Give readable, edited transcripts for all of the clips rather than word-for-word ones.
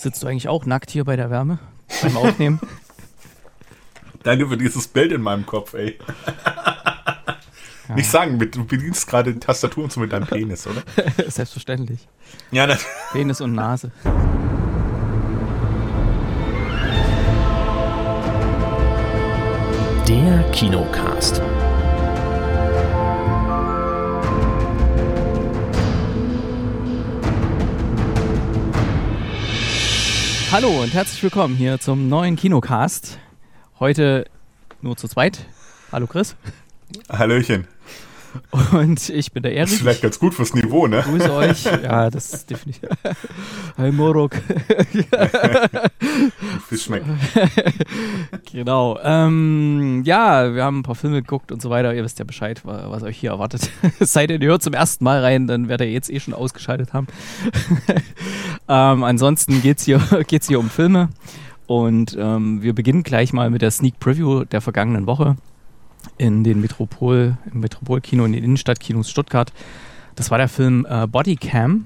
Sitzt du eigentlich auch nackt hier bei der Wärme beim Aufnehmen? Danke für dieses Bild in meinem Kopf, ey. Ja. Nicht sagen, du bedienst gerade die Tastatur und so mit deinem Penis, oder? Selbstverständlich. Ja, Penis und Nase. Der Kinocast. Hallo und herzlich willkommen hier zum neuen Kinocast. Heute nur zu zweit. Hallo Chris. Hallöchen. Und ich bin der Erik. Das ist vielleicht ganz gut fürs Niveau, ne? Grüße euch. Ja, das ist definitiv. Hi Morok. Fisch schmeckt. Genau. Ja, wir haben ein paar Filme geguckt und so weiter. Ihr wisst ja Bescheid, was euch hier erwartet. Seid ihr hört zum ersten Mal rein, dann werdet ihr jetzt schon ausgeschaltet haben. Ansonsten geht's hier um Filme. Und wir beginnen gleich mal mit der Sneak Preview der vergangenen Woche im Metropolkino, in den Innenstadtkinos Stuttgart. Das war der Film Bodycam.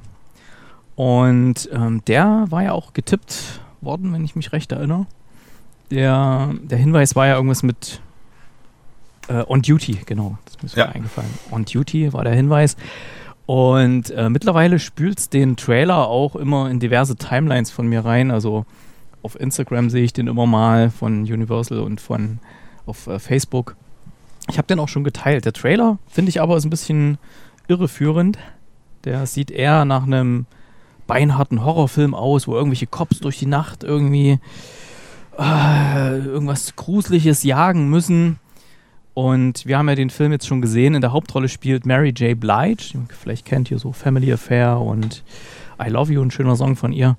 Und der war ja auch getippt worden, wenn ich mich recht erinnere. Der Hinweis war ja irgendwas mit On Duty, genau. Das ist mir eingefallen. On Duty war der Hinweis. Und mittlerweile spült es den Trailer auch immer in diverse Timelines von mir rein. Also auf Instagram sehe ich den immer mal von Universal und auf Facebook. Ich habe den auch schon geteilt. Der Trailer, finde ich aber, ist ein bisschen irreführend. Der sieht eher nach einem beinharten Horrorfilm aus, wo irgendwelche Cops durch die Nacht irgendwie irgendwas Gruseliges jagen müssen. Und wir haben ja den Film jetzt schon gesehen. In der Hauptrolle spielt Mary J. Blige. Vielleicht kennt ihr so Family Affair und I Love You, ein schöner Song von ihr.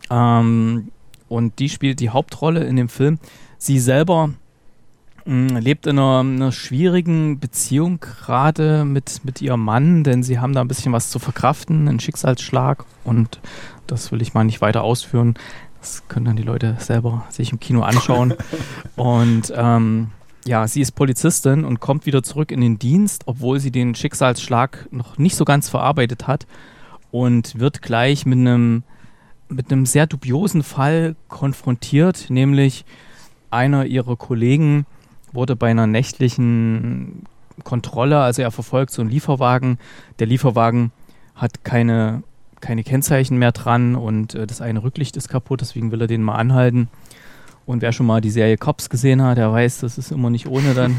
Und die spielt die Hauptrolle in dem Film. Sie selber lebt in einer schwierigen Beziehung gerade mit ihrem Mann, denn sie haben da ein bisschen was zu verkraften, einen Schicksalsschlag, und das will ich mal nicht weiter ausführen. Das können dann die Leute selber sich im Kino anschauen. Und ja, sie ist Polizistin und kommt wieder zurück in den Dienst, obwohl sie den Schicksalsschlag noch nicht so ganz verarbeitet hat, und wird gleich mit einem sehr dubiosen Fall konfrontiert, nämlich einer ihrer Kollegen wurde bei einer nächtlichen Kontrolle, also er verfolgt so einen Lieferwagen. Der Lieferwagen hat keine Kennzeichen mehr dran und das eine Rücklicht ist kaputt, deswegen will er den mal anhalten. Und wer schon mal die Serie Cops gesehen hat, der weiß, das ist immer nicht ohne dann.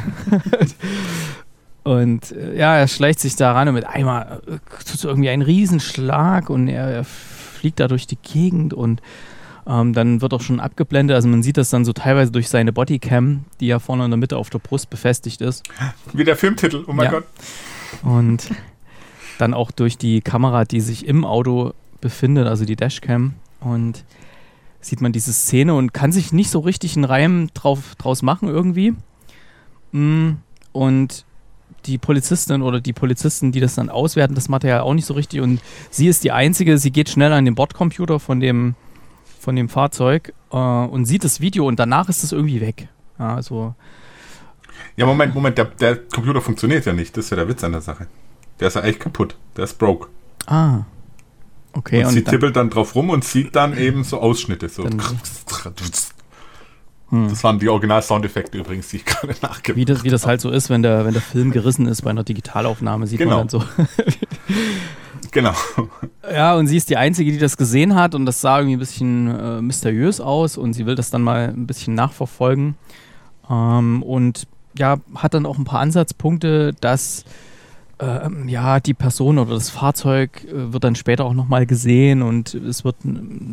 Und ja, er schleicht sich da ran und mit einmal tut irgendwie einen Riesenschlag und er fliegt da durch die Gegend und dann wird auch schon abgeblendet. Also man sieht das dann so teilweise durch seine Bodycam, die ja vorne in der Mitte auf der Brust befestigt ist. Wie der Filmtitel, oh mein Gott. Und dann auch durch die Kamera, die sich im Auto befindet, also die Dashcam. Und sieht man diese Szene und kann sich nicht so richtig einen Reim draus machen irgendwie. Und die Polizistin oder die Polizisten, die das dann auswerten, das Material auch nicht so richtig. Und sie ist die Einzige, sie geht schnell an den Bordcomputer von dem Fahrzeug und sieht das Video und danach ist es irgendwie weg. Ja, also Moment, der Computer funktioniert ja nicht. Das ist ja der Witz an der Sache. Der ist ja echt kaputt. Der ist broke. Ah, okay. Und sie tippelt dann drauf rum und sieht dann eben so Ausschnitte. So. Das waren die Original-Soundeffekte übrigens, die ich gerade nachgemacht habe. Wie das halt so ist, wenn der Film gerissen ist bei einer Digitalaufnahme, sieht man dann so. Genau. Ja, und sie ist die Einzige, die das gesehen hat, und das sah irgendwie ein bisschen mysteriös aus, und sie will das dann mal ein bisschen nachverfolgen. Und ja, hat dann auch ein paar Ansatzpunkte, dass die Person oder das Fahrzeug wird dann später auch nochmal gesehen, und es wird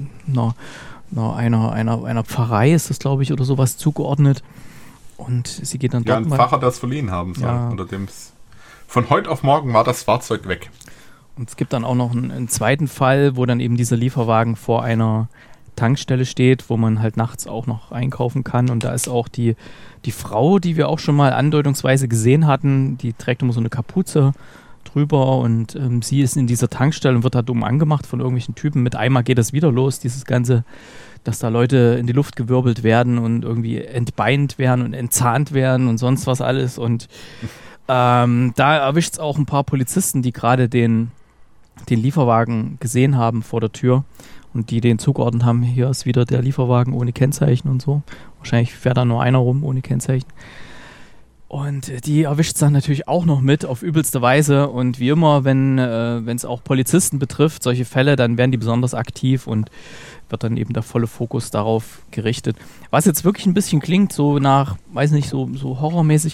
einer Pfarrei ist das, glaube ich, oder sowas zugeordnet. Und sie geht dann dort ein Pfarrer, das verliehen haben soll. Ja. Von heute auf morgen war das Fahrzeug weg. Und es gibt dann auch noch einen zweiten Fall, wo dann eben dieser Lieferwagen vor einer Tankstelle steht, wo man halt nachts auch noch einkaufen kann. Und da ist auch die Frau, die wir auch schon mal andeutungsweise gesehen hatten, die trägt immer so eine Kapuze drüber, und sie ist in dieser Tankstelle und wird da dumm angemacht von irgendwelchen Typen. Mit einmal geht das wieder los, dieses Ganze, dass da Leute in die Luft gewirbelt werden und irgendwie entbeint werden und entzahnt werden und sonst was alles. Und da erwischt es auch ein paar Polizisten, die gerade den Lieferwagen gesehen haben vor der Tür Und die den zugeordnet haben, hier ist wieder der Lieferwagen ohne Kennzeichen und so. Wahrscheinlich fährt da nur einer rum ohne Kennzeichen. Und die erwischt es dann natürlich auch noch mit auf übelste Weise. Und wie immer, wenn es auch Polizisten betrifft, solche Fälle, dann werden die besonders aktiv und wird dann eben der volle Fokus darauf gerichtet. Was jetzt wirklich ein bisschen klingt, so nach, weiß nicht, so horrormäßig,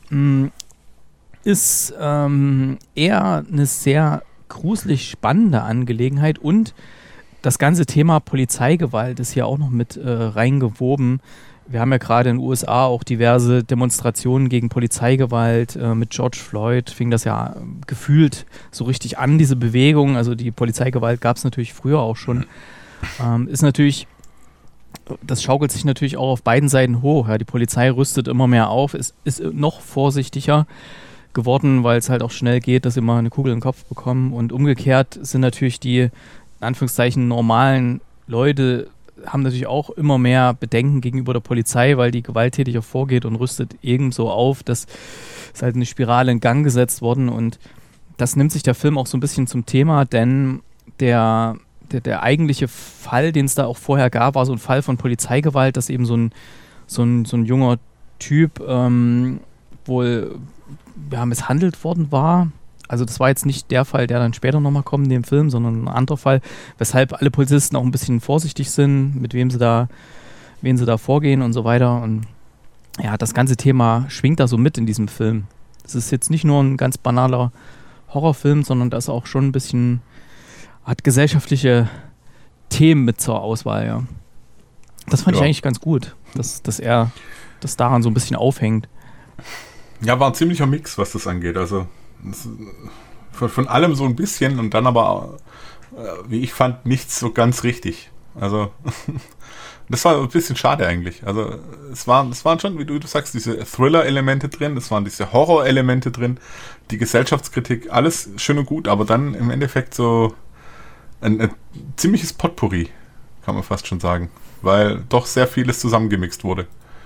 ist eher eine sehr gruselig spannende Angelegenheit. Und das ganze Thema Polizeigewalt ist hier auch noch mit reingewoben. Wir haben ja gerade in den USA auch diverse Demonstrationen gegen Polizeigewalt. Mit George Floyd fing das ja gefühlt so richtig an, diese Bewegung. Also die Polizeigewalt gab es natürlich früher auch schon. Ist natürlich, das schaukelt sich natürlich auch auf beiden Seiten hoch. Ja. Die Polizei rüstet immer mehr auf, ist noch vorsichtiger geworden, weil es halt auch schnell geht, dass sie mal eine Kugel in den Kopf bekommen. Und umgekehrt sind natürlich die, in Anführungszeichen, normalen Leute, haben natürlich auch immer mehr Bedenken gegenüber der Polizei, weil die gewalttätiger vorgeht und rüstet ebenso auf. Das ist halt eine Spirale in Gang gesetzt worden und das nimmt sich der Film auch so ein bisschen zum Thema, denn der eigentliche Fall, den es da auch vorher gab, war so ein Fall von Polizeigewalt, dass eben so ein junger Typ wohl misshandelt worden war. Also das war jetzt nicht der Fall, der dann später nochmal kommt in dem Film, sondern ein anderer Fall, weshalb alle Polizisten auch ein bisschen vorsichtig sind, mit wen sie da vorgehen und so weiter. Und ja, das ganze Thema schwingt da so mit in diesem Film. Es ist jetzt nicht nur ein ganz banaler Horrorfilm, sondern das auch schon ein bisschen, hat gesellschaftliche Themen mit zur Auswahl, ja. Das fand ich eigentlich ganz gut, dass er das daran so ein bisschen aufhängt. Ja, war ein ziemlicher Mix, was das angeht. Also von allem so ein bisschen und dann aber, wie ich fand, nichts so ganz richtig. Also das war ein bisschen schade eigentlich. Also es waren schon, wie du sagst, diese Thriller-Elemente drin, es waren diese Horror-Elemente drin, die Gesellschaftskritik, alles schön und gut, aber dann im Endeffekt so ein ziemliches Potpourri, kann man fast schon sagen, weil doch sehr vieles zusammengemixt wurde.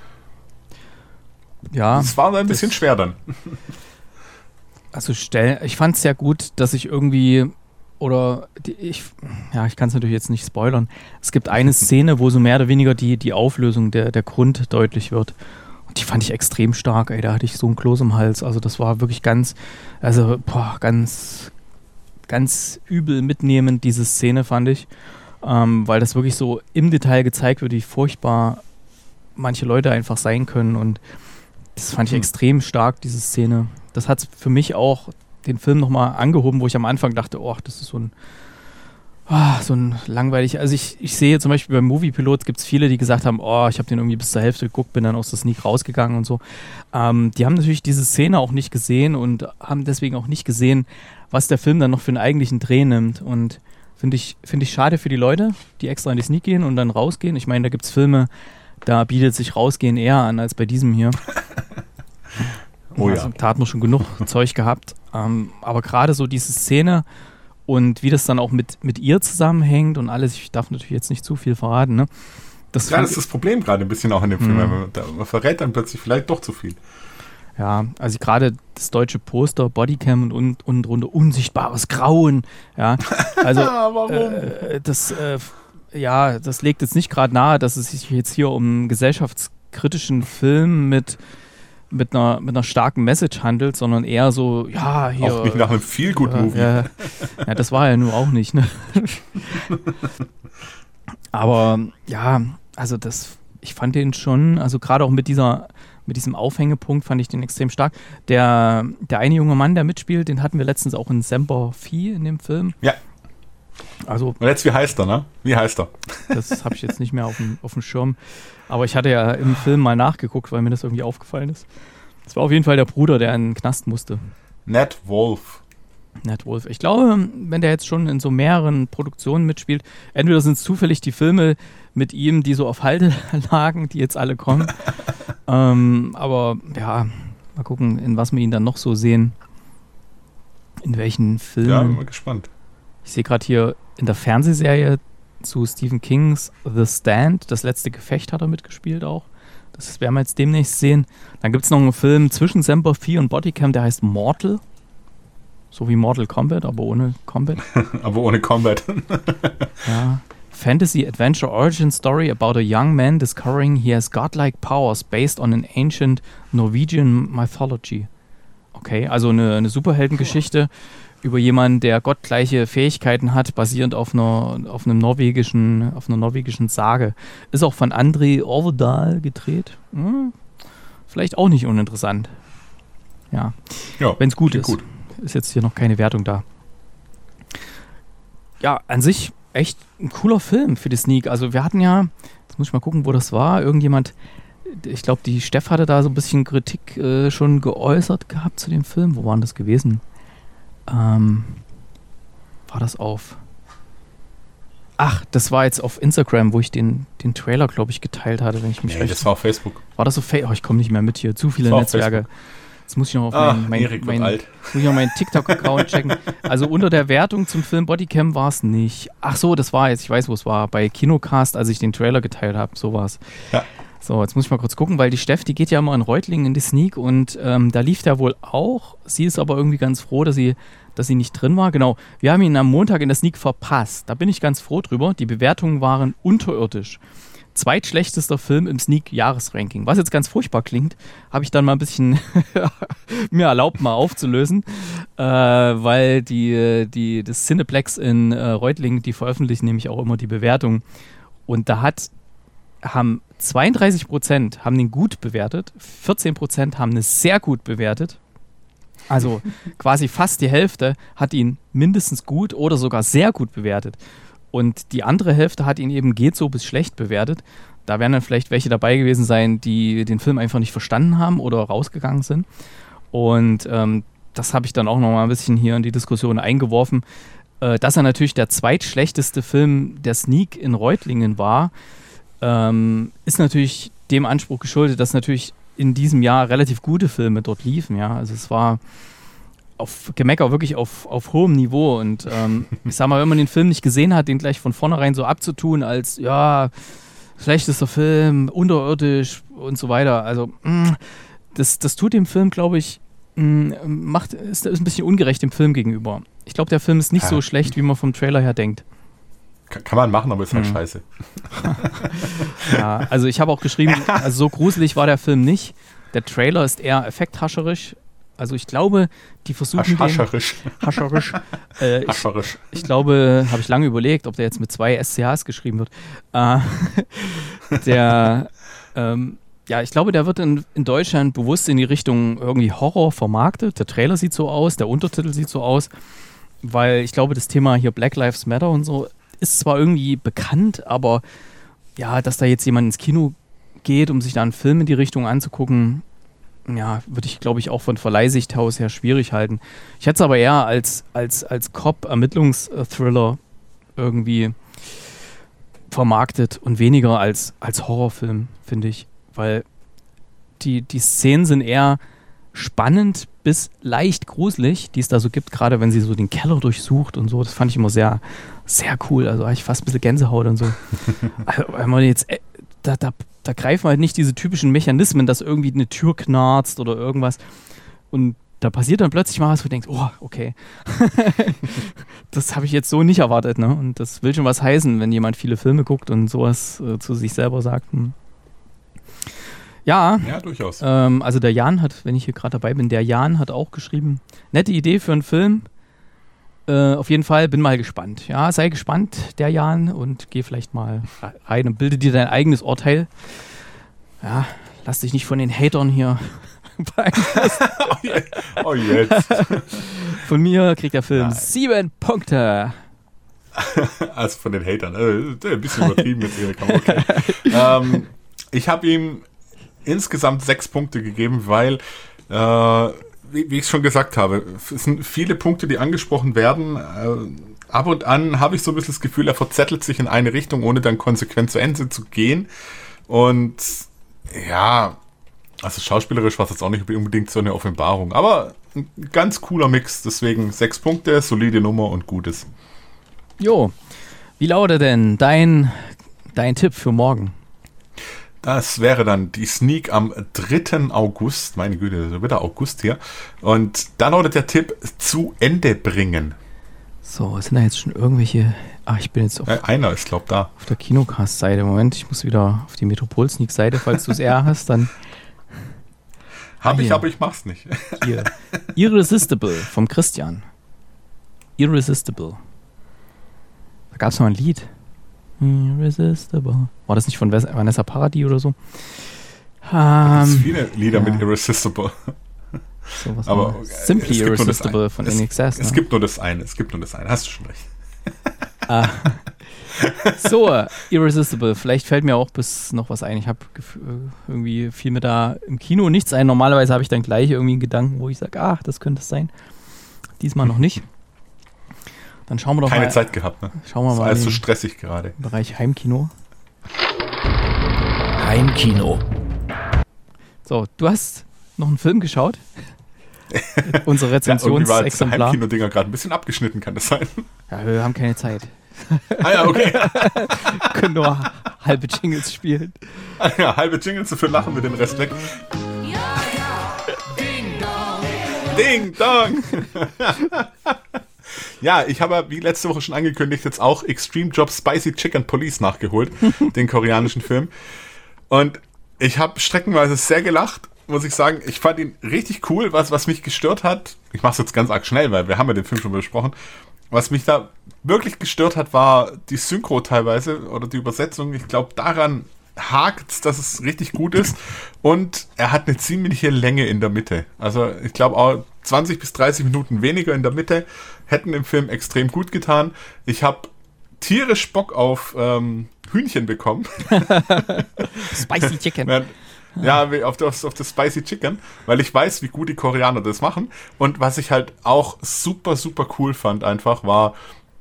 Ja. Es war ein bisschen schwer dann. Also ich fand es sehr gut, dass ich irgendwie, ich kann es natürlich jetzt nicht spoilern. Es gibt eine Szene, wo so mehr oder weniger die Auflösung, der Grund deutlich wird. Und die fand ich extrem stark, ey. Da hatte ich so einen Kloß im Hals. Also das war wirklich ganz übel mitnehmend, diese Szene, fand ich. Weil das wirklich so im Detail gezeigt wird, wie furchtbar manche Leute einfach sein können. Und das fand ich extrem stark, diese Szene. Das hat für mich auch den Film nochmal angehoben, wo ich am Anfang dachte, das ist so ein langweilig. Also ich sehe zum Beispiel beim Moviepilot gibt es viele, die gesagt haben, ich habe den irgendwie bis zur Hälfte geguckt, bin dann aus der Sneak rausgegangen und so. Die haben natürlich diese Szene auch nicht gesehen und haben deswegen auch nicht gesehen, was der Film dann noch für einen eigentlichen Dreh nimmt. Und finde ich schade für die Leute, die extra in die Sneak gehen und dann rausgehen. Ich meine, da gibt es Filme, da bietet sich rausgehen eher an als bei diesem hier. Also, da hat man schon genug Zeug gehabt. Aber gerade so diese Szene und wie das dann auch mit ihr zusammenhängt und alles, ich darf natürlich jetzt nicht zu viel verraten. Ne? Das ist das Problem gerade ein bisschen auch in dem Film. Man verrät dann plötzlich vielleicht doch zu viel. Ja, also gerade das deutsche Poster, Bodycam und drunter unsichtbares Grauen. Ja, also warum? Das legt jetzt nicht gerade nahe, dass es sich jetzt hier um einen gesellschaftskritischen Film mit einer starken Message handelt, sondern eher so, hier. Auch nicht nach einem Feel-Good-Movie. Ja, das war ja nur auch nicht, ne? Aber ja, also ich fand den schon, also gerade auch mit diesem Aufhängepunkt fand ich den extrem stark. Der eine junge Mann, der mitspielt, den hatten wir letztens auch in Semper Fi in dem Film. Ja. Also, und jetzt, wie heißt er, ne? Wie heißt er? Das habe ich jetzt nicht mehr auf dem Schirm. Aber ich hatte ja im Film mal nachgeguckt, weil mir das irgendwie aufgefallen ist. Das war auf jeden Fall der Bruder, der in den Knast musste. Ned Wolf. Ich glaube, wenn der jetzt schon in so mehreren Produktionen mitspielt, entweder sind es zufällig die Filme mit ihm, die so auf Halde lagen, die jetzt alle kommen. Aber ja, mal gucken, in was wir ihn dann noch so sehen. In welchen Filmen. Ja, bin mal gespannt. Ich sehe gerade hier in der Fernsehserie zu Stephen Kings The Stand, das letzte Gefecht hat er mitgespielt auch. Das werden wir jetzt demnächst sehen. Dann gibt es noch einen Film zwischen Semper Fi und Bodycam, der heißt Mortal. So wie Mortal Kombat, aber ohne Combat. Aber ohne Combat. Ja. fantasy adventure origin story about a young man discovering he has godlike powers based on an ancient Norwegian mythology. Okay, also eine Superheldengeschichte über jemanden, der gottgleiche Fähigkeiten hat, basierend auf einer norwegischen Sage. Ist auch von André Orvedal gedreht. Vielleicht auch nicht uninteressant. Ja, wenn es gut ist. Gut. Ist jetzt hier noch keine Wertung da. Ja, an sich echt ein cooler Film für die Sneak. Also wir hatten ja, jetzt muss ich mal gucken, wo das war, irgendjemand, ich glaube, die Steff hatte da so ein bisschen Kritik schon geäußert gehabt zu dem Film. Wo war denn das gewesen? War das auf... Ach, das war jetzt auf Instagram, wo ich den Trailer, glaube ich, geteilt hatte, wenn ich mich recht... das war auf Facebook. War das auf Facebook? Oh, ich komme nicht mehr mit hier. Zu viele Netzwerke. Jetzt muss ich noch auf meinen TikTok-Account checken. Also unter der Wertung zum Film Bodycam war es nicht. Ach so, das war jetzt, ich weiß, wo es war. Bei Kinocast, als ich den Trailer geteilt habe. So war es. Ja. So, jetzt muss ich mal kurz gucken, weil die Steff, die geht ja immer in Reutlingen in die Sneak und da lief der wohl auch. Sie ist aber irgendwie ganz froh, dass sie nicht drin war. Genau, wir haben ihn am Montag in der Sneak verpasst. Da bin ich ganz froh drüber. Die Bewertungen waren unterirdisch. Zweitschlechtester Film im Sneak-Jahresranking. Was jetzt ganz furchtbar klingt, habe ich dann mal ein bisschen mir erlaubt, mal aufzulösen, weil das Cineplex in Reutlingen, die veröffentlichen nämlich auch immer die Bewertung. Und da haben 32% haben den gut bewertet, 14% haben eine sehr gut bewertet. Also quasi fast die Hälfte hat ihn mindestens gut oder sogar sehr gut bewertet. Und die andere Hälfte hat ihn eben geht so bis schlecht bewertet. Da werden dann vielleicht welche dabei gewesen sein, die den Film einfach nicht verstanden haben oder rausgegangen sind. Und das habe ich dann auch noch mal ein bisschen hier in die Diskussion eingeworfen. Dass er natürlich der zweitschlechteste Film der Sneak in Reutlingen war, ist natürlich dem Anspruch geschuldet, dass natürlich in diesem Jahr relativ gute Filme dort liefen. Ja? Also es war auf Gemecker wirklich auf hohem Niveau. Und ich sag mal, wenn man den Film nicht gesehen hat, den gleich von vornherein so abzutun als, ja, schlechtester Film, unterirdisch und so weiter. Also das tut dem Film, glaube ich, ist ein bisschen ungerecht dem Film gegenüber. Ich glaube, der Film ist nicht so schlecht, wie man vom Trailer her denkt. Kann man machen, aber ist halt scheiße. Ja, also ich habe auch geschrieben, also so gruselig war der Film nicht. Der Trailer ist eher effekthascherisch. Also ich glaube, die versuchen Hascherisch. Ich glaube, habe ich lange überlegt, ob der jetzt mit 2 SCHs geschrieben wird. Ich glaube, der wird in Deutschland bewusst in die Richtung irgendwie Horror vermarktet. Der Trailer sieht so aus, der Untertitel sieht so aus, weil ich glaube, das Thema hier Black Lives Matter und so ist zwar irgendwie bekannt, aber ja, dass da jetzt jemand ins Kino geht, um sich da einen Film in die Richtung anzugucken, ja, würde ich, glaube ich, auch von Verleihsicht aus her schwierig halten. Ich hätte es aber eher als Cop-Ermittlungsthriller irgendwie vermarktet und weniger als Horrorfilm, finde ich. Weil die Szenen sind eher spannend bis leicht gruselig, die es da so gibt, gerade wenn sie so den Keller durchsucht und so. Das fand ich immer sehr, sehr cool. Also habe ich fast ein bisschen Gänsehaut und so. Also, wenn man jetzt, da greifen halt nicht diese typischen Mechanismen, dass irgendwie eine Tür knarzt oder irgendwas. Und da passiert dann plötzlich mal was, wo du denkst, oh, okay. Das habe ich jetzt so nicht erwartet, ne? Und das will schon was heißen, wenn jemand viele Filme guckt und sowas zu sich selber sagt. Ja, durchaus. Also der Jan hat, wenn ich hier gerade dabei bin, der Jan hat auch geschrieben, nette Idee für einen Film. Auf jeden Fall, bin mal gespannt. Ja, sei gespannt, der Jan, und geh vielleicht mal rein und bilde dir dein eigenes Urteil. Ja, lass dich nicht von den Hatern hier beeinflussen. Oh, jetzt. Von mir kriegt der Film 7 Punkte. Also von den Hatern. Ein bisschen übertrieben jetzt, Erik. Okay. Ich habe ihm insgesamt 6 Punkte gegeben, weil, wie ich schon gesagt habe, es sind viele Punkte, die angesprochen werden. Ab und an habe ich so ein bisschen das Gefühl, er verzettelt sich in eine Richtung, ohne dann konsequent zu Ende zu gehen. Und ja, also schauspielerisch war es jetzt auch nicht unbedingt so eine Offenbarung. Aber ein ganz cooler Mix, deswegen 6 Punkte, solide Nummer und Gutes. Jo, wie lautet denn dein Tipp für morgen? Das wäre dann die Sneak am 3. August. Meine Güte, das ist wieder August hier. Und da lautet der Tipp: zu Ende bringen. So, sind da jetzt schon irgendwelche... Ach, ich bin jetzt einer ist, glaub da. Auf der Kinocast-Seite. Moment, ich muss wieder auf die Metropol-Sneak-Seite, falls du es eher hast, dann... Hab ich, aber ich mach's nicht. Hier. Irresistible vom Christian. Irresistible. Da gab es noch ein Lied. Irresistible. War das nicht von Vanessa Paradis oder so? Es gibt viele Lieder mit Irresistible. So, was aber Simply Irresistible von NXS. Es gibt nur das eine. Hast du schon recht. So, Irresistible. Vielleicht fällt mir auch noch was ein. Ich habe irgendwie fiel mir da im Kino nichts ein. Normalerweise habe ich dann gleich irgendwie einen Gedanken, wo ich sage, das könnte es sein. Diesmal noch nicht. Dann schauen wir doch Keine Zeit gehabt, ne? Schauen wir das mal. Ist alles so stressig gerade. Im Bereich Heimkino. Heimkino. So, du hast noch einen Film geschaut? Unsere Rezensionsexemplar. Ja, Heimkino-Dinger gerade ein bisschen abgeschnitten, kann das sein? Ja, wir haben keine Zeit. Ja, okay. Können nur halbe Jingles spielen. Ja, halbe Jingles, dafür lachen wir den Rest weg. Ding Dong! Ja, ich habe wie letzte Woche schon angekündigt, jetzt auch Extreme Job Spicy Chicken Police nachgeholt, den koreanischen Film. Und ich habe streckenweise sehr gelacht, muss ich sagen. Ich fand ihn richtig cool. Was mich gestört hat, ich mache es jetzt ganz arg schnell, weil wir haben ja den Film schon besprochen. Was mich da wirklich gestört hat, war die Synchro teilweise oder die Übersetzung. Ich glaube, daran hakt's, dass es richtig gut ist. Und er hat eine ziemliche Länge in der Mitte. Also ich glaube auch 20 bis 30 Minuten weniger in der Mitte hätten dem Film extrem gut getan. Ich habe tierisch Bock auf Hühnchen bekommen. Spicy Chicken. Ja, auf das Spicy Chicken, weil ich weiß, wie gut die Koreaner das machen. Und was ich halt auch super, super cool fand einfach, war,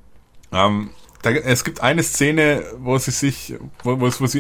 es gibt eine Szene, wo sie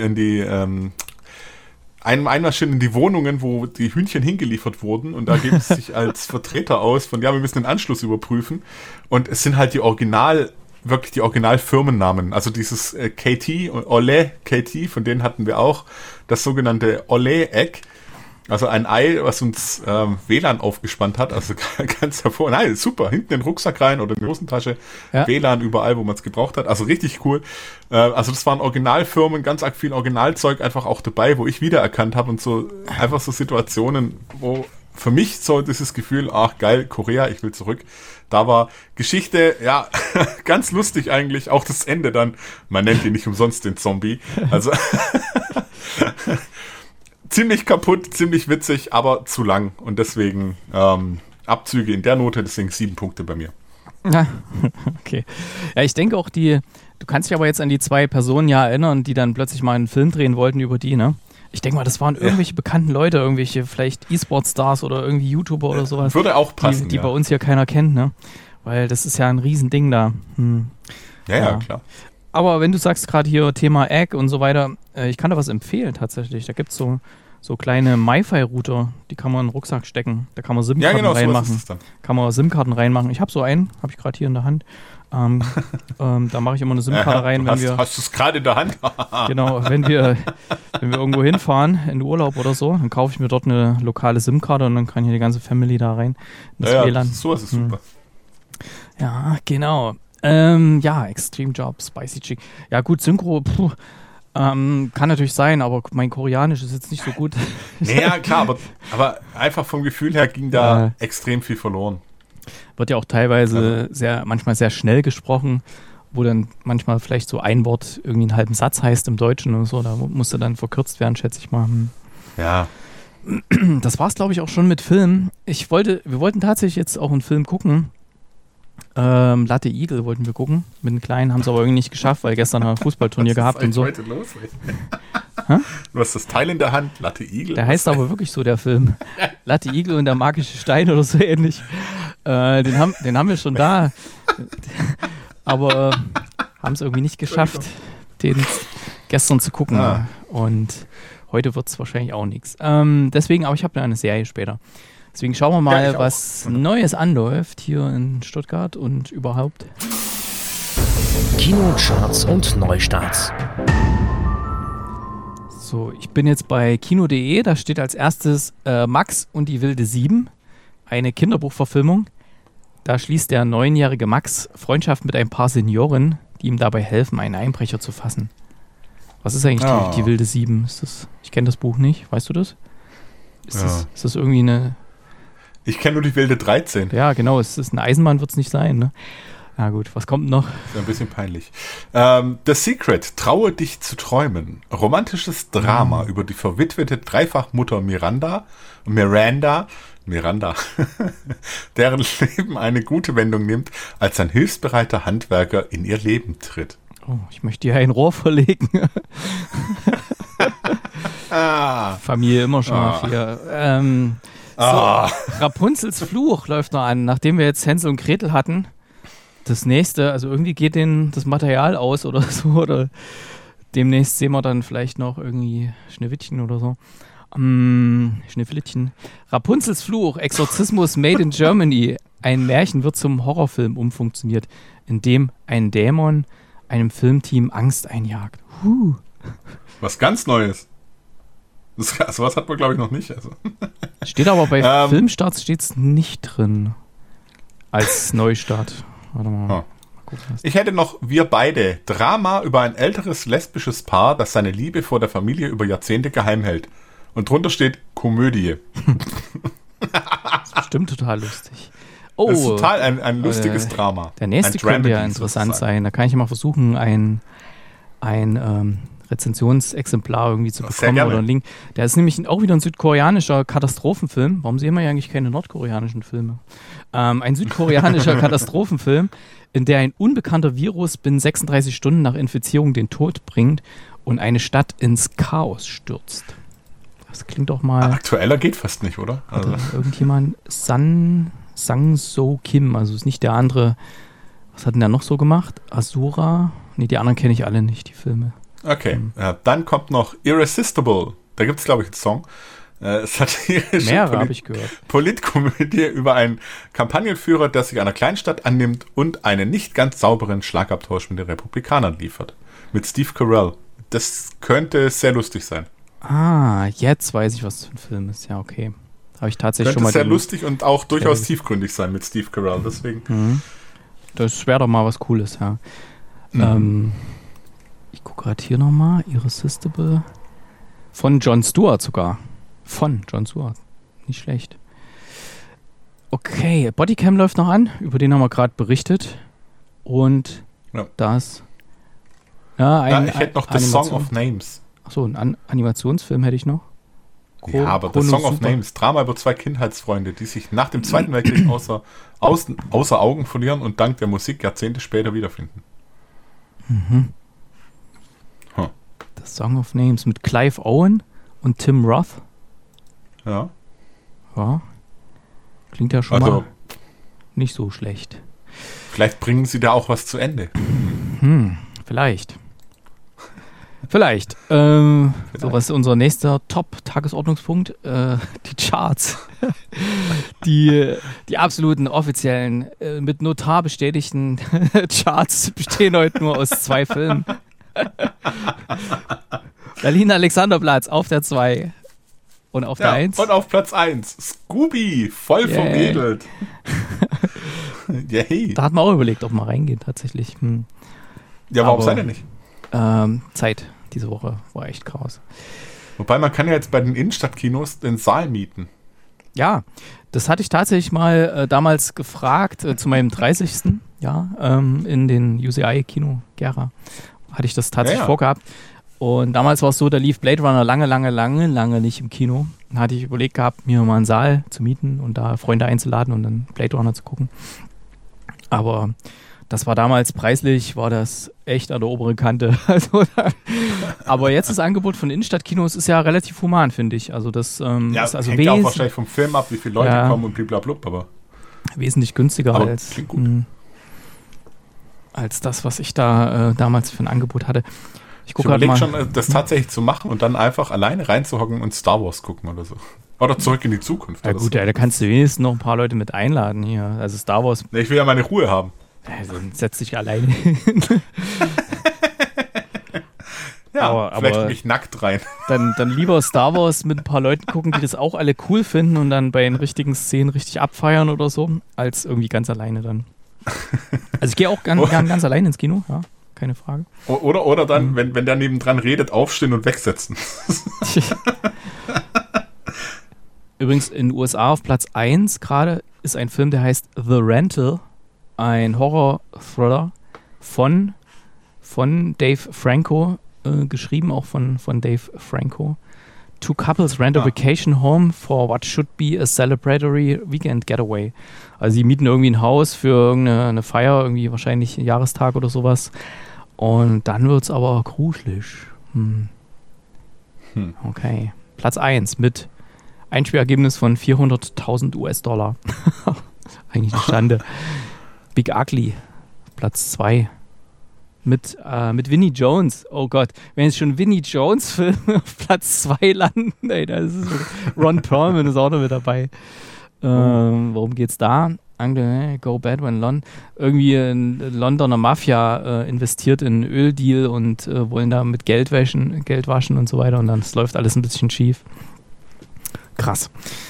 einmarschieren in die Wohnungen, wo die Hühnchen hingeliefert wurden, und da geben sie sich als Vertreter aus von, wir müssen den Anschluss überprüfen. Und es sind halt wirklich die Originalfirmennamen. Also dieses KT und Olé KT, von denen hatten wir auch das sogenannte Olé-Egg. Also ein Ei, was uns WLAN aufgespannt hat. Also ganz hervorragend. Nein, super. Hinten in den Rucksack rein oder in die Hosentasche. Ja. WLAN überall, wo man es gebraucht hat. Also richtig cool. Also das waren Originalfirmen, ganz arg viel Originalzeug einfach auch dabei, wo ich wiedererkannt habe. Und so einfach so Situationen, wo für mich so dieses Gefühl, ach geil, Korea, ich will zurück. Da war Geschichte, ja, ganz lustig eigentlich. Auch das Ende dann. Man nennt ihn nicht umsonst den Zombie. Also ziemlich kaputt, ziemlich witzig, aber zu lang. Und deswegen Abzüge in der Note, deswegen 7 Punkte bei mir. Ja, okay. Ja, ich denke auch du kannst dich aber jetzt an die 2 Personen erinnern, die dann plötzlich mal einen Film drehen wollten über die, ne? Ich denke mal, das waren irgendwelche bekannten Leute, irgendwelche vielleicht E-Sport-Stars oder irgendwie YouTuber oder sowas. Würde auch passen, die bei uns hier keiner kennt, ne? Weil das ist ja ein Riesending da. Ja, klar. Aber wenn du sagst gerade hier Thema Egg und so weiter, ich kann da was empfehlen tatsächlich. Da gibt es so kleine MiFi-Router, die kann man in den Rucksack stecken. Da kann man SIM-Karten reinmachen. So ist es dann. Kann man SIM-Karten reinmachen. Ich habe so einen, habe ich gerade hier in der Hand. Da mache ich immer eine SIM-Karte rein, hast du es gerade in der Hand? Genau, wenn wir irgendwo hinfahren, in Urlaub oder so, dann kaufe ich mir dort eine lokale SIM-Karte und dann kann hier die ganze Family da rein. Das WLAN. So ist es super. Ja, genau. Extreme Job, Spicy Chick. Ja gut, Synchro, kann natürlich sein, aber mein Koreanisch ist jetzt nicht so gut. Ja, klar, aber einfach vom Gefühl her ging da extrem viel verloren. Wird ja auch teilweise manchmal sehr schnell gesprochen, wo dann manchmal vielleicht so ein Wort irgendwie einen halben Satz heißt im Deutschen und so. Da musste dann verkürzt werden, schätze ich mal. Ja. Das war's, glaube ich, auch schon mit Filmen. Wir wollten tatsächlich jetzt auch einen Film gucken. Latte Igel wollten wir gucken. Mit den Kleinen haben es aber irgendwie nicht geschafft, weil gestern ein Fußballturnier gehabt und so. Was ist heute los? Du hast das Teil in der Hand, Latte Igel. Der heißt aber wirklich so, der Film. Latte Igel und der magische Stein oder so ähnlich. Den haben wir schon da. Aber haben es irgendwie nicht geschafft, den gestern zu gucken. Und heute wird es wahrscheinlich auch nichts. Deswegen, aber ich habe eine Serie später. Deswegen schauen wir mal, was Neues anläuft hier in Stuttgart und überhaupt. Kinocharts und Neustarts. So, ich bin jetzt bei kino.de, da steht als erstes Max und die wilde 7, eine Kinderbuchverfilmung. Da schließt der 9-jährige Max Freundschaft mit ein paar Senioren, die ihm dabei helfen, einen Einbrecher zu fassen. Was ist eigentlich die wilde 7? Ich kenne das Buch nicht. Weißt du das? Ist das irgendwie eine... Ich kenne nur die wilde 13. Ja, genau. Ist eine Eisenbahn, wird es nicht sein, ne? Na gut, was kommt noch? Ist ein bisschen peinlich. The Secret, traue dich zu träumen. Romantisches Drama über die verwitwete Dreifachmutter Miranda, deren Leben eine gute Wendung nimmt, als ein hilfsbereiter Handwerker in ihr Leben tritt. Oh, ich möchte hier ein Rohr verlegen. Familie immer scharf hier. Rapunzels Fluch läuft noch an. Nachdem wir jetzt Hänsel und Gretel hatten, das nächste, also irgendwie geht denen das Material aus oder so, oder demnächst sehen wir dann vielleicht noch irgendwie Schneewittchen oder so. Schneeflittchen. Rapunzels Fluch, Exorzismus made in Germany. Ein Märchen wird zum Horrorfilm umfunktioniert, in dem ein Dämon einem Filmteam Angst einjagt. Was ganz Neues. Sowas hat man, glaube ich, noch nicht. Also. Steht aber bei Filmstarts steht's nicht drin. Als Neustart. Warte mal. Mal gucken, ich hätte noch Wir beide. Drama über ein älteres lesbisches Paar, das seine Liebe vor der Familie über Jahrzehnte geheim hält. Und drunter steht Komödie. Das ist bestimmt total lustig. Oh, das ist total ein lustiges Drama. Der nächste könnte ja interessant sein. Da kann ich mal versuchen, ein Rezensionsexemplar irgendwie zu bekommen oder einen Link. Der ist nämlich auch wieder ein südkoreanischer Katastrophenfilm. Warum sehen wir ja eigentlich keine nordkoreanischen Filme? Ein südkoreanischer Katastrophenfilm, in der ein unbekannter Virus binnen 36 Stunden nach Infizierung den Tod bringt und eine Stadt ins Chaos stürzt. Das klingt doch mal... Aktueller geht fast nicht, oder? Also. Irgendjemand, Sang-So Kim, also ist nicht der andere. Was hat denn der noch so gemacht? Asura? Nee, die anderen kenne ich alle nicht, die Filme. Okay, dann kommt noch Irresistible. Da gibt es, glaube ich, einen Song. Satirische mehrere habe ich gehört. Politkomödie über einen Kampagnenführer, der sich einer Kleinstadt annimmt und einen nicht ganz sauberen Schlagabtausch mit den Republikanern liefert. Mit Steve Carell. Das könnte sehr lustig sein. Jetzt weiß ich, was das für ein Film ist. Ja, okay. Habe ich tatsächlich könnte schon mal... sehr lustig und auch durchaus tiefgründig sein mit Steve Carell, deswegen. Das wäre doch mal was Cooles, ja. Ich gucke gerade hier nochmal. Irresistible. Von Jon Stewart sogar. Von Jon Stewart. Nicht schlecht. Okay, Bodycam läuft noch an. Über den haben wir gerade berichtet. Und das... Ja, ich hätte noch The Song of Names. Achso, einen Animationsfilm hätte ich noch. Ja, aber The Song of Names, Drama über zwei Kindheitsfreunde, die sich nach dem Zweiten Weltkrieg außer Augen verlieren und dank der Musik Jahrzehnte später wiederfinden. The Song of Names mit Clive Owen und Tim Roth. Ja. Klingt ja schon mal nicht so schlecht. Vielleicht bringen sie da auch was zu Ende. Vielleicht. So, was ist unser nächster Top-Tagesordnungspunkt? Die Charts. Die absoluten offiziellen, mit Notar bestätigten Charts bestehen heute nur aus 2 Filmen. Berlin-Alexanderplatz auf der 2 und auf der 1. Und auf Platz 1 Scooby, voll verwedelt. Da hat man auch überlegt, ob man reingeht tatsächlich. Ja, warum seid ihr nicht? Zeit diese Woche war echt krass. Wobei man kann ja jetzt bei den Innenstadtkinos den Saal mieten. Ja, das hatte ich tatsächlich mal damals gefragt, zu meinem 30. Jahr in den UCI-Kino Gera. Hatte ich das tatsächlich vorgehabt. Und damals war es so, da lief Blade Runner lange nicht im Kino. Dann hatte ich überlegt gehabt, mir mal einen Saal zu mieten und da Freunde einzuladen und dann Blade Runner zu gucken. Aber das war damals preislich, war das echt an der oberen Kante. Aber jetzt das Angebot von Innenstadtkinos ist ja relativ human, finde ich. Also das ist also hängt auch wahrscheinlich vom Film ab, wie viele Leute kommen und bliblablub, aber wesentlich günstiger als das, was ich da damals für ein Angebot hatte. Ich überlege schon, das tatsächlich zu machen und dann einfach alleine reinzuhocken und Star Wars gucken oder so. Oder Zurück in die Zukunft. Ja gut, da kannst du wenigstens noch ein paar Leute mit einladen hier. Also Star Wars... Nee, ich will ja meine Ruhe haben. Also setz dich alleine hin. Ja, Ja, vielleicht gucke ich nackt rein. Dann lieber Star Wars mit ein paar Leuten gucken, die das auch alle cool finden und dann bei den richtigen Szenen richtig abfeiern oder so, als irgendwie ganz alleine dann. Also ich gehe auch gern ganz alleine ins Kino, ja, keine Frage. Oder dann, wenn der nebendran redet, aufstehen und wegsetzen. Übrigens in den USA auf Platz 1 gerade ist ein Film, der heißt The Rental, ein Horror-Thriller von Dave Franco, geschrieben auch von Dave Franco. Two couples rent a vacation home for what should be a celebratory weekend getaway. Also sie mieten irgendwie ein Haus für irgendeine Feier, irgendwie wahrscheinlich einen Jahrestag oder sowas. Und dann wird es aber gruselig. Okay. Platz 1 mit Einspielergebnis von 400.000 US-Dollar. Eigentlich eine Schande. Big Ugly, Platz 2. Mit Vinnie Jones. Oh Gott, wenn jetzt schon Vinnie Jones-Filme auf Platz 2 landen, ey, da ist Ron Perlman ist auch noch mit dabei. Worum geht's da? Go Bad When London. Irgendwie ein Londoner Mafia investiert in einen Öldeal und wollen da mit Geld waschen und so weiter und dann läuft alles ein bisschen schief. Krass.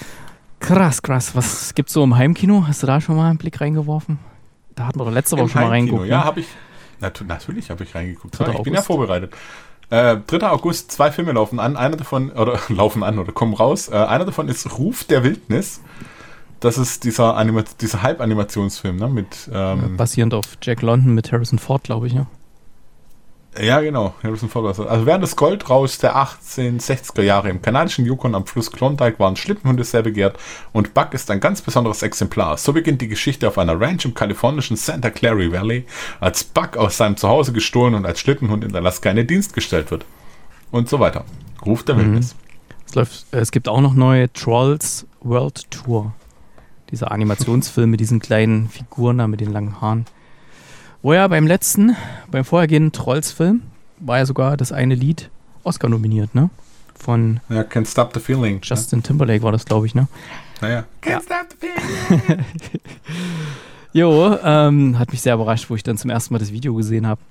Was gibt's so im Heimkino? Hast du da schon mal einen Blick reingeworfen? Da hatten wir doch letzte Woche schon mal reingeguckt. Ja, habe ich. Natürlich habe ich reingeguckt. Ich bin ja vorbereitet. 3. August, 2 Filme laufen an. Einer davon, oder kommen raus. Einer davon ist Ruf der Wildnis. Das ist dieser Halbanimationsfilm, ne? Mit, basierend auf Jack London mit Harrison Ford, glaube ich, ja. Ja, genau. Harrison Ford. Also während des Goldrauschs der 1860er Jahre im kanadischen Yukon am Fluss Klondike waren Schlittenhunde sehr begehrt und Buck ist ein ganz besonderes Exemplar. So beginnt die Geschichte auf einer Ranch im kalifornischen Santa Clara Valley, als Buck aus seinem Zuhause gestohlen und als Schlittenhund in Alaska in den Dienst gestellt wird. Und so weiter. Ruf der Wildnis. Es gibt auch noch neue Trolls World Tour. Dieser Animationsfilm mit diesen kleinen Figuren da mit den langen Haaren. Wo ja beim vorhergehenden Trolls-Film war ja sogar das eine Lied Oscar nominiert, ne? Von Can't Stop the Feeling. Justin Timberlake war das, glaube ich, ne? Naja. Can't Stop the Feeling. Jo, hat mich sehr überrascht, wo ich dann zum ersten Mal das Video gesehen habe.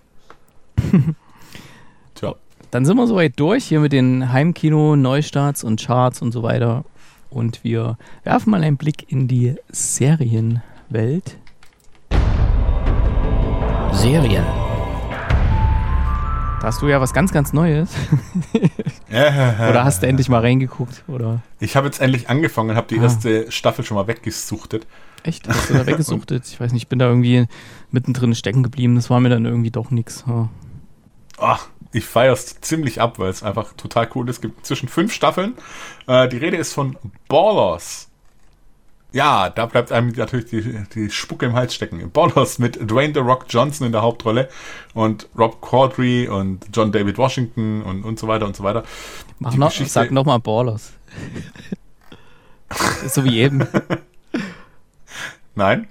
Tja. Dann sind wir soweit durch hier mit den Heimkino-Neustarts und Charts und so weiter. Und wir werfen mal einen Blick in die Serienwelt. Serien. Da hast du ja was ganz, ganz Neues. Oder hast du endlich mal reingeguckt? Oder? Ich habe jetzt endlich angefangen und habe die erste Staffel schon mal weggesuchtet. Echt? Hast du da weggesuchtet? Ich weiß nicht, ich bin da irgendwie mittendrin stecken geblieben. Das war mir dann irgendwie doch nichts. Ich feiere es ziemlich ab, weil es einfach total cool ist. Es gibt zwischen 5 Staffeln. Die Rede ist von Ballers. Ja, da bleibt einem natürlich die Spucke im Hals stecken. Ballers mit Dwayne The Rock Johnson in der Hauptrolle und Rob Corddry und John David Washington und so weiter und so weiter. Sag nochmal Ballers. So wie eben. Nein.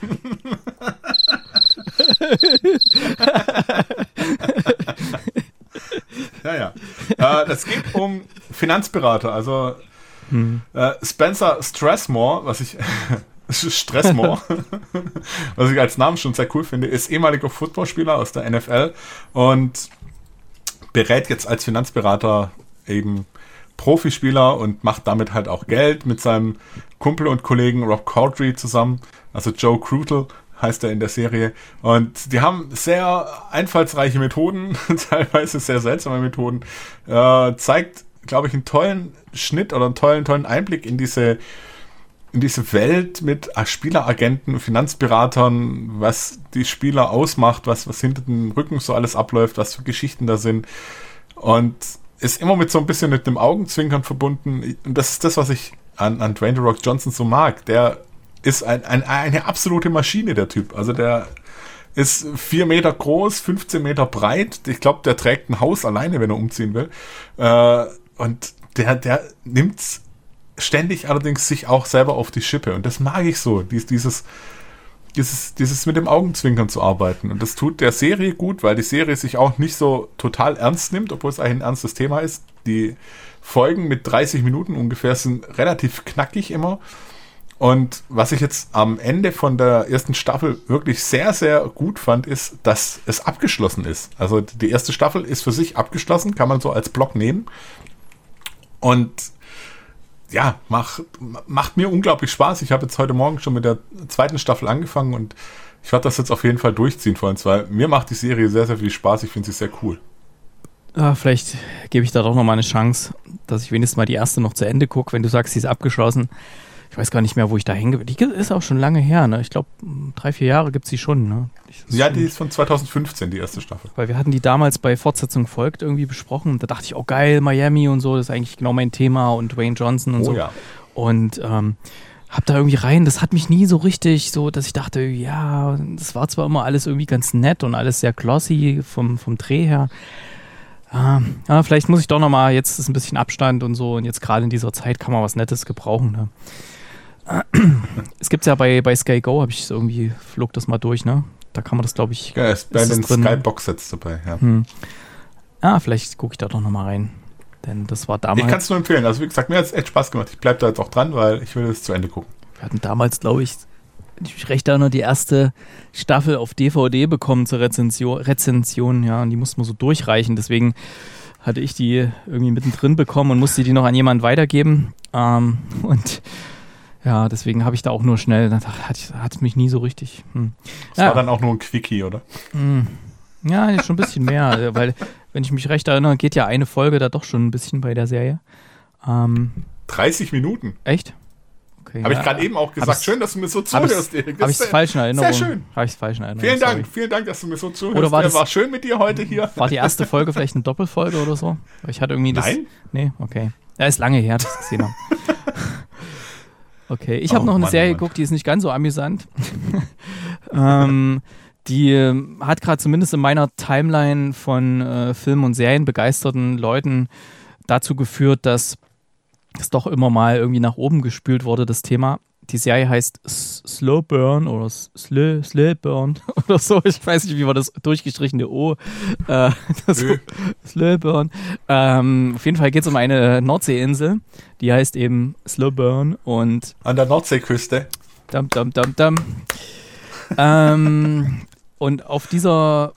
Ja. Es geht um Finanzberater, also Spencer Stressmore, was ich als Namen schon sehr cool finde, ist ehemaliger Footballspieler aus der NFL und berät jetzt als Finanzberater eben Profispieler und macht damit halt auch Geld mit seinem Kumpel und Kollegen Rob Corddry zusammen, also Joe Crutel heißt er in der Serie. Und die haben sehr einfallsreiche Methoden, teilweise sehr seltsame Methoden. Zeigt, glaube ich, einen tollen Schnitt oder einen tollen Einblick in diese Welt mit Spieleragenten und Finanzberatern, was die Spieler ausmacht, was hinter dem Rücken so alles abläuft, was für Geschichten da sind. Und ist immer mit so ein bisschen mit dem Augenzwinkern verbunden. Und das ist das, was ich an Dwayne The Rock Johnson so mag. Der ist eine absolute Maschine, der Typ. Also der ist 4 Meter groß, 15 Meter breit. Ich glaube, der trägt ein Haus alleine, wenn er umziehen will. Und der nimmt's ständig allerdings sich auch selber auf die Schippe. Und das mag ich so, dieses mit dem Augenzwinkern zu arbeiten. Und das tut der Serie gut, weil die Serie sich auch nicht so total ernst nimmt, obwohl es eigentlich ein ernstes Thema ist. Die Folgen mit 30 Minuten ungefähr sind relativ knackig immer. Und was ich jetzt am Ende von der ersten Staffel wirklich sehr, sehr gut fand, ist, dass es abgeschlossen ist. Also die erste Staffel ist für sich abgeschlossen, kann man so als Block nehmen. Und ja, macht mir unglaublich Spaß. Ich habe jetzt heute Morgen schon mit der zweiten Staffel angefangen und ich werde das jetzt auf jeden Fall durchziehen vor uns, weil mir macht die Serie sehr, sehr viel Spaß. Ich finde sie sehr cool. Vielleicht gebe ich da doch noch mal eine Chance, dass ich wenigstens mal die erste noch zu Ende gucke, wenn du sagst, sie ist abgeschlossen. Ich weiß gar nicht mehr, wo ich da hänge. Die ist auch schon lange her, ne? Ich glaube, 3-4 Jahre gibt es die schon, ne? Ja, die ist von 2015, die erste Staffel. Weil wir hatten die damals bei Fortsetzung folgt irgendwie besprochen. Und da dachte ich, oh geil, Miami und so, das ist eigentlich genau mein Thema und Dwayne Johnson und so. Ja. Und hab da irgendwie rein, das hat mich nie so richtig so, dass ich dachte, ja, das war zwar immer alles irgendwie ganz nett und alles sehr glossy vom Dreh her. Vielleicht muss ich doch nochmal, jetzt ist ein bisschen Abstand und so und jetzt gerade in dieser Zeit kann man was Nettes gebrauchen. Ne? Es gibt ja bei Sky Go, habe ich irgendwie, flog das mal durch, ne? Da kann man das, glaube ich. Ja, es ist bei den Sky-Box-Sets dabei, ja. Vielleicht gucke ich da doch nochmal rein. Denn das war damals. Ich kann es nur empfehlen. Also, wie gesagt, mir hat es echt Spaß gemacht. Ich bleibe da jetzt auch dran, weil ich will es zu Ende gucken. Wir hatten damals, glaube ich, wenn ich mich recht erinnere, die erste Staffel auf DVD bekommen zur Rezension, ja, und die mussten wir so durchreichen. Deswegen hatte ich die irgendwie mittendrin bekommen und musste die noch an jemanden weitergeben. Und ja, deswegen habe ich da auch nur schnell, dann hat es mich nie so richtig. Das war dann auch nur ein Quickie, oder? Ja, schon ein bisschen mehr, weil, wenn ich mich recht erinnere, geht ja eine Folge da doch schon ein bisschen bei der Serie. 30 Minuten. Echt? Okay, habe ich gerade eben auch gesagt. Schön, dass du mir so zuhörst, Erik. Habe ich es falsch in Erinnerung? Sehr schön. Habe ich es falsch in Erinnerung. Vielen Dank, dass du mir so zuhörst. Oder war schön mit dir heute hier. War die erste Folge vielleicht eine Doppelfolge oder so? Ich hatte irgendwie Nein? Nee, okay. Ja, ist lange her, dass ich es gesehen habe. Okay, ich habe noch eine Serie geguckt, die ist nicht ganz so amüsant. Die hat gerade zumindest in meiner Timeline von Film- und Serienbegeisterten Leuten dazu geführt, dass es doch immer mal irgendwie nach oben gespült wurde, das Thema. Die Serie heißt Slow Burn oder Slow Burn oder so. Ich weiß nicht, wie war das durchgestrichene O. Slow Burn. Auf jeden Fall geht es um eine Nordseeinsel, die heißt eben Slow Burn und an der Nordseeküste. Und auf dieser,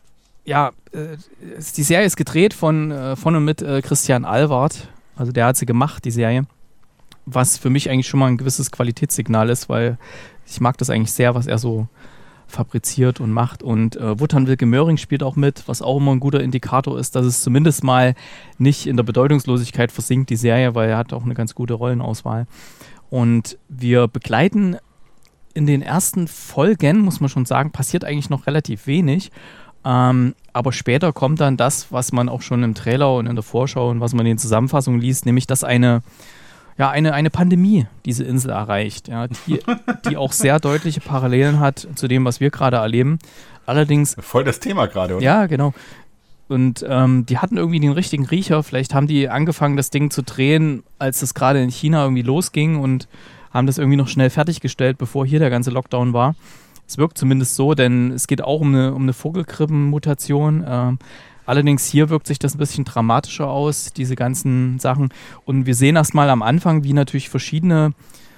die Serie ist gedreht von und mit Christian Alward. Also der hat sie gemacht, die Serie. Was für mich eigentlich schon mal ein gewisses Qualitätssignal ist, weil ich mag das eigentlich sehr, was er so fabriziert und macht. Und Wotan Wilke Möhring spielt auch mit, was auch immer ein guter Indikator ist, dass es zumindest mal nicht in der Bedeutungslosigkeit versinkt, die Serie, weil er hat auch eine ganz gute Rollenauswahl. Und wir begleiten in den ersten Folgen, muss man schon sagen, passiert eigentlich noch relativ wenig. Aber später kommt dann das, was man auch schon im Trailer und in der Vorschau und was man in den Zusammenfassungen liest, nämlich dass eine Pandemie diese Insel erreicht, ja, die auch sehr deutliche Parallelen hat zu dem, was wir gerade erleben. Allerdings voll das Thema gerade, oder? Ja, genau. Und die hatten irgendwie den richtigen Riecher. Vielleicht haben die angefangen, das Ding zu drehen, als es gerade in China irgendwie losging und haben das irgendwie noch schnell fertiggestellt, bevor hier der ganze Lockdown war. Es wirkt zumindest so, denn es geht auch um eine Vogelgrippenmutation. Allerdings hier wirkt sich das ein bisschen dramatischer aus, diese ganzen Sachen. Und wir sehen erstmal am Anfang, wie natürlich verschiedene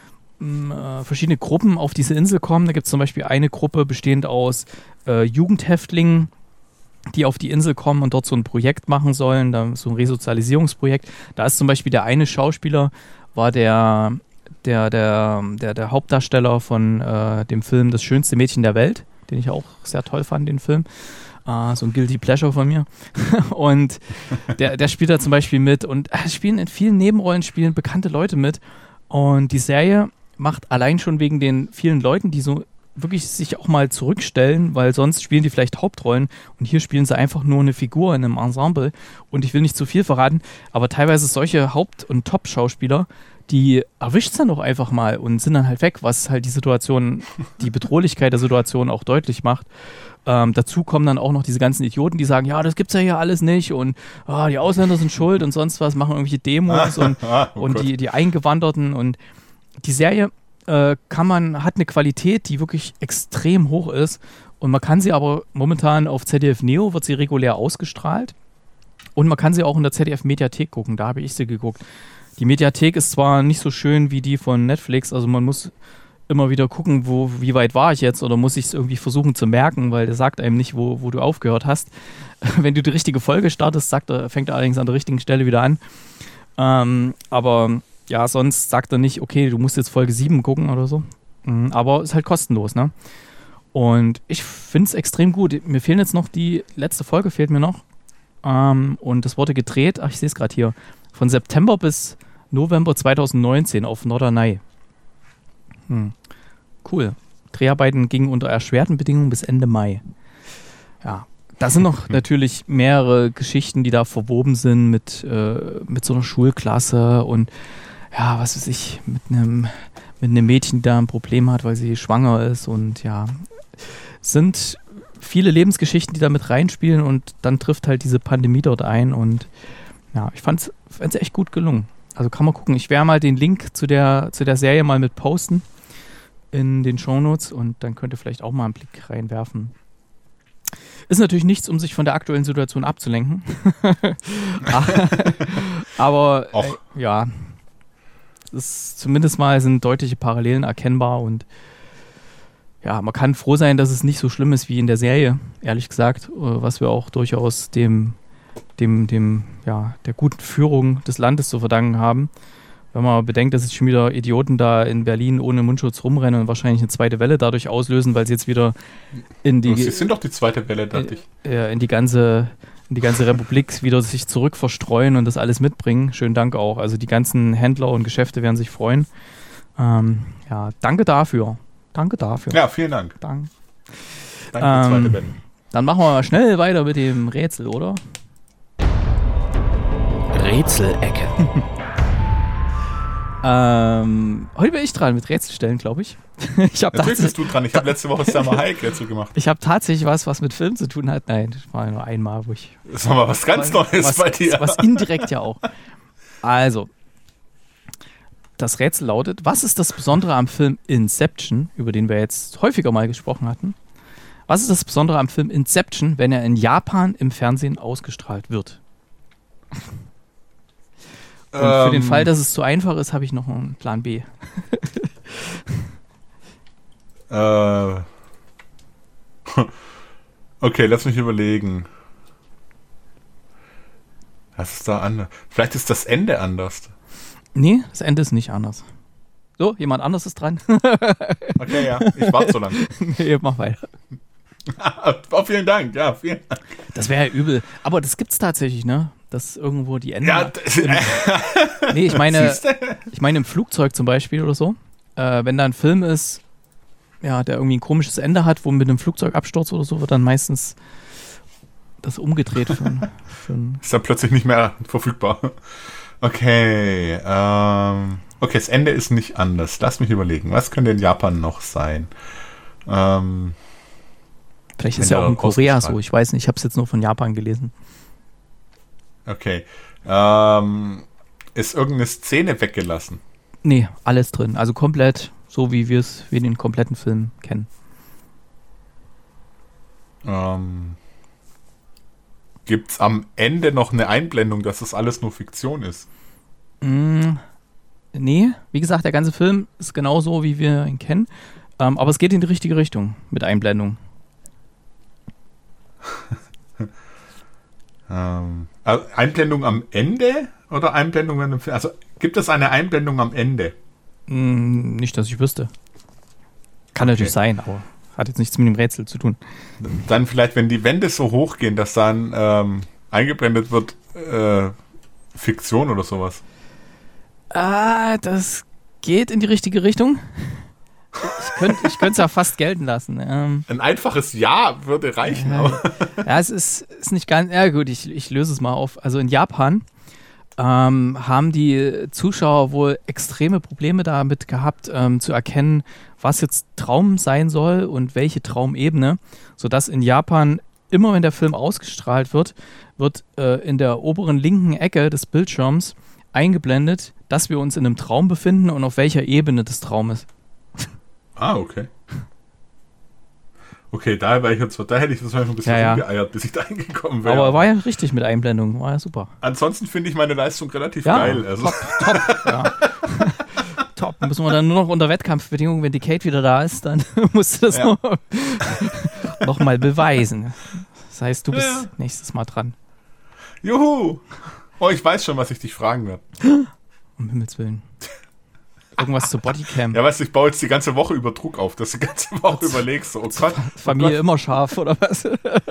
Gruppen auf diese Insel kommen. Da gibt es zum Beispiel eine Gruppe bestehend aus Jugendhäftlingen, die auf die Insel kommen und dort so ein Projekt machen sollen, so ein Resozialisierungsprojekt. Da ist zum Beispiel der eine Schauspieler, war der Hauptdarsteller von dem Film Das schönste Mädchen der Welt, den ich auch sehr toll fand, den Film. So ein Guilty Pleasure von mir. Und der spielt da zum Beispiel mit und spielen in vielen Nebenrollen bekannte Leute mit. Und die Serie macht allein schon wegen den vielen Leuten, die so wirklich sich auch mal zurückstellen, weil sonst spielen die vielleicht Hauptrollen und hier spielen sie einfach nur eine Figur in einem Ensemble. Und ich will nicht zu viel verraten, aber teilweise solche Haupt- und Top-Schauspieler, die erwischt es dann doch einfach mal und sind dann halt weg, was halt die Bedrohlichkeit der Situation auch deutlich macht. Dazu kommen dann auch noch diese ganzen Idioten, die sagen, ja, das gibt's ja hier alles nicht und die Ausländer sind schuld und sonst was, machen irgendwelche Demos und die Eingewanderten und die Serie hat eine Qualität, die wirklich extrem hoch ist und man kann sie aber momentan auf ZDF Neo, wird sie regulär ausgestrahlt und man kann sie auch in der ZDF Mediathek gucken, da habe ich sie geguckt. Die Mediathek ist zwar nicht so schön wie die von Netflix, also man muss immer wieder gucken, wie weit war ich jetzt oder muss ich es irgendwie versuchen zu merken, weil der sagt einem nicht, wo du aufgehört hast. Wenn du die richtige Folge startest, fängt er allerdings an der richtigen Stelle wieder an. Aber ja, sonst sagt er nicht, okay, du musst jetzt Folge 7 gucken oder so. Aber ist halt kostenlos, ne? Und ich finde es extrem gut. Mir fehlen jetzt noch die letzte Folge, fehlt mir noch. Und das wurde gedreht, ich sehe es gerade hier, von September bis November 2019 auf Norderney. Cool. Dreharbeiten gingen unter erschwerten Bedingungen bis Ende Mai. Ja, da sind noch natürlich mehrere Geschichten, die da verwoben sind mit so einer Schulklasse und ja, was weiß ich, mit einem Mädchen, die da ein Problem hat, weil sie schwanger ist und ja, sind viele Lebensgeschichten, die da mit reinspielen und dann trifft halt diese Pandemie dort ein und ja, ich fand's echt gut gelungen. Also kann man gucken. Ich werde mal den Link zu der Serie mal mit posten in den Shownotes und dann könnt ihr vielleicht auch mal einen Blick reinwerfen. Ist natürlich nichts, um sich von der aktuellen Situation abzulenken. Aber ja, zumindest mal sind deutliche Parallelen erkennbar und ja, man kann froh sein, dass es nicht so schlimm ist wie in der Serie, ehrlich gesagt, was wir auch durchaus der guten Führung des Landes zu verdanken haben. Wenn man bedenkt, dass jetzt schon wieder Idioten da in Berlin ohne Mundschutz rumrennen und wahrscheinlich eine zweite Welle dadurch auslösen, weil sie jetzt wieder Sie sind doch die zweite Welle, dachte ich. In die ganze Republik wieder sich zurück verstreuen und das alles mitbringen. Schönen Dank auch. Also die ganzen Händler und Geschäfte werden sich freuen. Ja, danke dafür. Ja, vielen Dank. Danke zweite Welle. Dann machen wir mal schnell weiter mit dem Rätsel, oder? Rätselecke. Heute bin ich dran mit Rätselstellen, glaube ich. Natürlich bist du dran. Ich habe letzte Woche Summer Hike Rätsel gemacht. Ich habe tatsächlich was mit Film zu tun hat. Nein, das war nur einmal, wo ich... Das war mal was ganz Neues bei dir. Was indirekt ja auch. Also, das Rätsel lautet, was ist das Besondere am Film Inception, über den wir jetzt häufiger mal gesprochen hatten? Was ist das Besondere am Film Inception, wenn er in Japan im Fernsehen ausgestrahlt wird? Und für den Fall, dass es zu einfach ist, habe ich noch einen Plan B. Okay, lass mich überlegen. Was ist da anders? Vielleicht ist das Ende anders. Nee, das Ende ist nicht anders. So, jemand anderes ist dran. Okay, ja, ich warte so lange. Nee, mach weiter. Oh, vielen Dank, ja, vielen Dank. Das wäre ja übel. Aber das gibt's tatsächlich, ne? Dass irgendwo die Enden... Ja, nee, ich meine im Flugzeug zum Beispiel oder so. Wenn da ein Film ist, ja, der irgendwie ein komisches Ende hat, wo mit einem Flugzeugabsturz oder so, wird dann meistens das umgedreht für ist dann plötzlich nicht mehr verfügbar. Okay, okay, das Ende ist nicht anders. Lass mich überlegen, was könnte in Japan noch sein? Vielleicht ist ja auch in Korea so, ich weiß nicht, ich habe es jetzt nur von Japan gelesen. Okay. Ist irgendeine Szene weggelassen? Nee, alles drin. Also komplett, so wie wir den kompletten Film kennen. Gibt es am Ende noch eine Einblendung, dass das alles nur Fiktion ist? Nee, wie gesagt, der ganze Film ist genau so, wie wir ihn kennen. Aber es geht in die richtige Richtung mit Einblendung. Einblendung am Ende oder Einblendung wenn im Film? Also gibt es eine Einblendung am Ende? Nicht, dass ich wüsste. Kann natürlich sein, aber hat jetzt nichts mit dem Rätsel zu tun. Dann vielleicht, wenn die Wände so hoch gehen, dass dann eingeblendet wird Fiktion oder sowas. Das geht in die richtige Richtung. Ich könnte es ja fast gelten lassen. Ein einfaches Ja würde reichen. Ja, es ist nicht ganz... Ja gut, ich löse es mal auf. Also in Japan haben die Zuschauer wohl extreme Probleme damit gehabt, zu erkennen, was jetzt Traum sein soll und welche Traumebene, sodass in Japan immer, wenn der Film ausgestrahlt wird in der oberen linken Ecke des Bildschirms eingeblendet, dass wir uns in einem Traum befinden und auf welcher Ebene des Traumes. Ah, okay. Okay, da hätte ich das wahrscheinlich ein bisschen rumgeeiert, bis ich da hingekommen wäre. Aber war ja richtig mit Einblendung, war ja super. Ansonsten finde ich meine Leistung relativ geil. Also. Top, ja. Top. Dann müssen wir dann nur noch unter Wettkampfbedingungen, wenn die Kate wieder da ist, dann musst du das noch mal beweisen. Das heißt, du bist nächstes Mal dran. Juhu! Oh, ich weiß schon, was ich dich fragen werde. Um Himmels Willen. Irgendwas zur Bodycam. Ja, weißt du, ich baue jetzt die ganze Woche über Druck auf, dass du die ganze Woche überlegst, oh Gott. Familie immer scharf, oder was?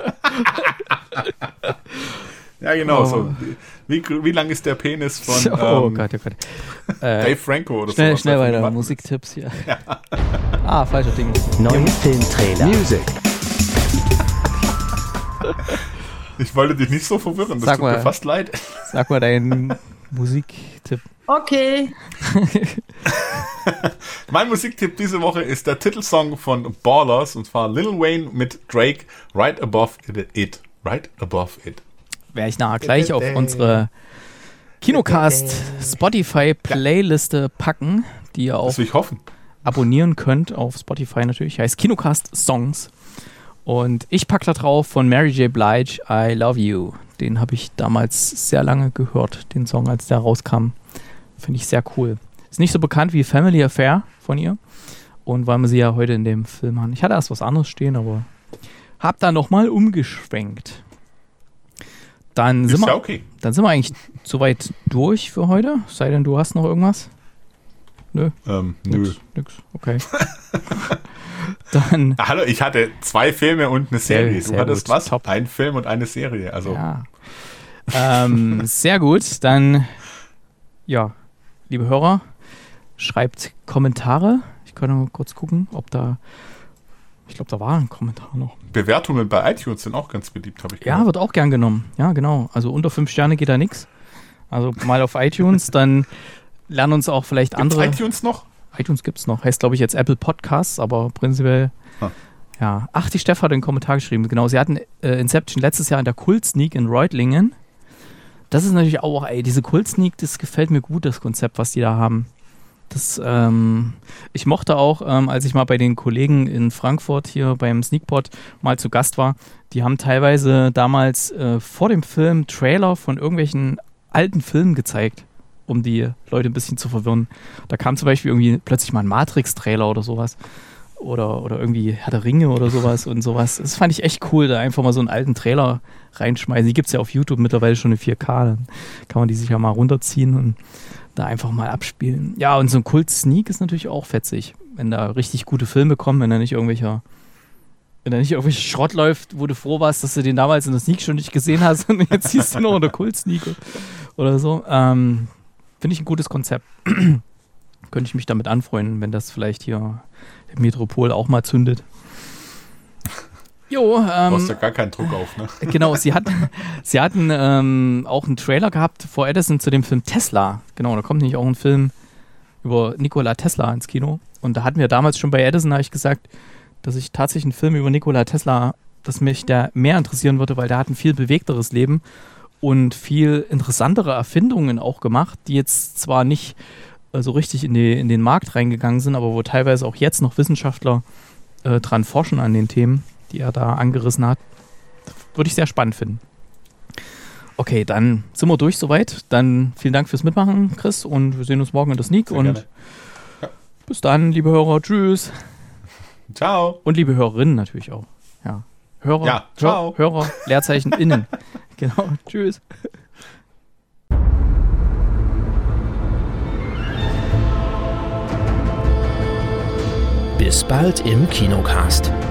Ja, genau, so. Wie lang ist der Penis von oh Gott. Dave Franco oder schnell, sowas? Schnell weiter, Musiktipps hier. Ja. Falscher Ding. Neue Filmtrailer. Music. Ich wollte dich nicht so verwirren, das tut mir fast leid. Sag mal deinen Musiktipp. Okay. Mein Musiktipp diese Woche ist der Titelsong von Ballers, und zwar Lil Wayne mit Drake, Right Above It. Right Above It. Werde ich nachher gleich auf unsere Kinocast Spotify Playliste packen, die ihr auch abonnieren könnt auf Spotify natürlich. Heißt Kinocast Songs. Und ich packe da drauf von Mary J. Blige, I Love You. Den habe ich damals sehr lange gehört, den Song, als der rauskam. Finde ich sehr cool. Ist nicht so bekannt wie Family Affair von ihr. Und weil wir sie ja heute in dem Film haben. Ich hatte erst was anderes stehen, aber habe da nochmal umgeschwenkt. Dann sind wir eigentlich soweit durch für heute. Sei denn, du hast noch irgendwas? Nö. Nö. Nix. Okay. Dann. Hallo, ich hatte 2 Filme und eine Serie. Du hattest gut. was? Top. Ein Film und eine Serie. Also. Ja. Sehr gut. Dann, ja, liebe Hörer, schreibt Kommentare. Ich kann noch kurz gucken, ob da. Ich glaube, da war ein Kommentar noch. Bewertungen bei iTunes sind auch ganz beliebt, habe ich gehört. Ja, wird auch gern genommen. Ja, genau. Also unter 5 Sterne geht da nichts. Also mal auf iTunes, dann lernen uns auch vielleicht andere. Gibt's iTunes noch? iTunes gibt's noch. Heißt, glaube ich, jetzt Apple Podcasts, aber prinzipiell. Ja. Ach, die Steff hat einen Kommentar geschrieben. Genau, sie hatten Inception letztes Jahr in der Kult-Sneak in Reutlingen. Das ist natürlich auch, diese Kult-Sneak, das gefällt mir gut, das Konzept, was die da haben. Das, ich mochte auch, als ich mal bei den Kollegen in Frankfurt hier beim Sneakpot mal zu Gast war, die haben teilweise damals vor dem Film Trailer von irgendwelchen alten Filmen gezeigt, um die Leute ein bisschen zu verwirren. Da kam zum Beispiel irgendwie plötzlich mal ein Matrix-Trailer oder sowas. Oder irgendwie Herr der Ringe oder sowas und sowas. Das fand ich echt cool, da einfach mal so einen alten Trailer reinschmeißen. Die gibt es ja auf YouTube mittlerweile schon in 4K. Dann kann man die sich ja mal runterziehen und da einfach mal abspielen. Ja, und so ein Kult-Sneak ist natürlich auch fetzig, wenn da richtig gute Filme kommen, wenn da nicht irgendwelcher Schrott läuft, wo du froh warst, dass du den damals in der Sneak schon nicht gesehen hast und jetzt siehst du noch in der Kult-Sneak oder so. Finde ich ein gutes Konzept. Könnte ich mich damit anfreunden, wenn das vielleicht hier der Metropol auch mal zündet. Jo, du hast ja gar keinen Druck auf, ne? Genau, sie hatten auch einen Trailer gehabt vor Edison zu dem Film Tesla. Genau, da kommt nämlich auch ein Film über Nikola Tesla ins Kino. Und da hatten wir damals schon bei Edison, habe ich gesagt, dass ich tatsächlich einen Film über Nikola Tesla, dass mich der mehr interessieren würde, weil der hat ein viel bewegteres Leben und viel interessantere Erfindungen auch gemacht, die jetzt zwar nicht so richtig in den Markt reingegangen sind, aber wo teilweise auch jetzt noch Wissenschaftler dran forschen an den Themen, die er da angerissen hat. Würde ich sehr spannend finden. Okay, dann sind wir durch soweit. Dann vielen Dank fürs Mitmachen, Chris, und wir sehen uns morgen in der Sneak. Sehr und gerne. Ja. Bis dann, liebe Hörer. Tschüss. Ciao. Und liebe Hörerinnen natürlich auch. Ja. Hörer, ja, ciao. Hörer, Leerzeichen innen. Genau. Tschüss. Bis bald im Kinocast.